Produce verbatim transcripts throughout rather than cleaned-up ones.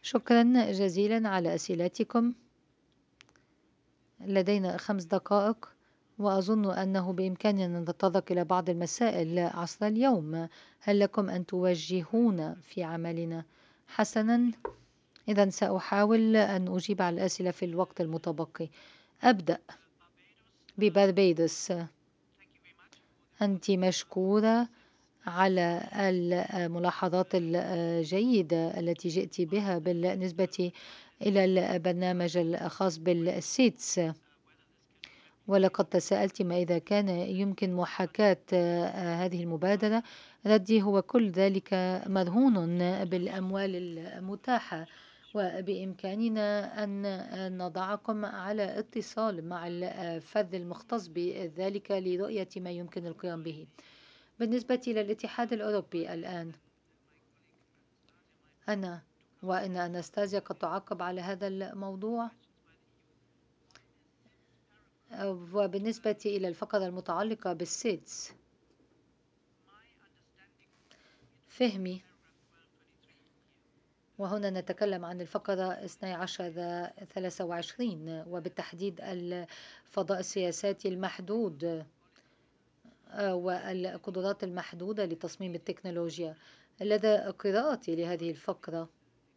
شكرا جزيلا على أسئلتكم. لدينا خمس دقائق، وأظن أنه بإمكاننا أن نتطرق إلى بعض المسائل عصر اليوم. هل لكم أن توجهون في عملنا؟ حسنا، إذا سأحاول أن أجيب على الأسئلة في الوقت المتبقي. أبدأ ببربيدوس. أنت مشكورة على الملاحظات الجيدة التي جئت بها بالنسبة إلى البرنامج الخاص بالسيتس، ولقد تساءلت ما إذا كان يمكن محاكاة هذه المبادرة. ردي هو كل ذلك مرهون بالأموال المتاحة، وبإمكاننا أن نضعكم على اتصال مع الفرد المختص بذلك لرؤية ما يمكن القيام به. بالنسبة للاتحاد الأوروبي الآن، أنا وإن أناستازيا قد تعقب على هذا الموضوع. وبالنسبة إلى الفقرة المتعلقة بالسيدز، فهمي، وهنا نتكلم عن الفقرة اثني عشر ثلاثة وعشرين، وبالتحديد الفضاء السياساتي المحدود والقدرات المحدودة لتصميم التكنولوجيا. لدى قراءتي لهذه الفقرة،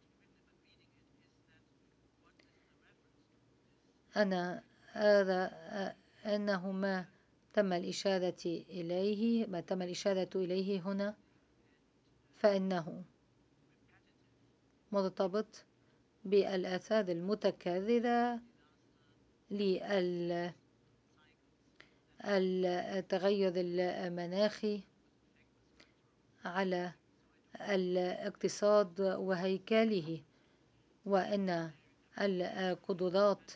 أنا أرى أنه ما تم الإشارة إليه ما تم الإشارة إليه هنا فإنه مرتبط بالآثار المتكررة للتغير المناخي على الاقتصاد وهيكله، وأن القدرات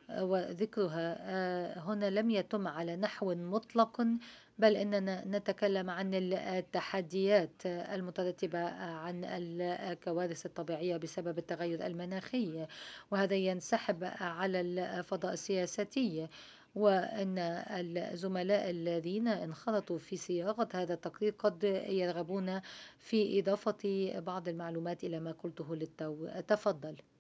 وذكرها هنا لم يتم على نحو مطلق، بل إننا نتكلم عن التحديات المترتبة عن الكوارث الطبيعية بسبب التغير المناخي، وهذا ينسحب على الفضاء السياسي. وأن الزملاء الذين انخرطوا في صياغة هذا التقرير قد يرغبون في إضافة بعض المعلومات إلى ما قلته للتو. تفضل.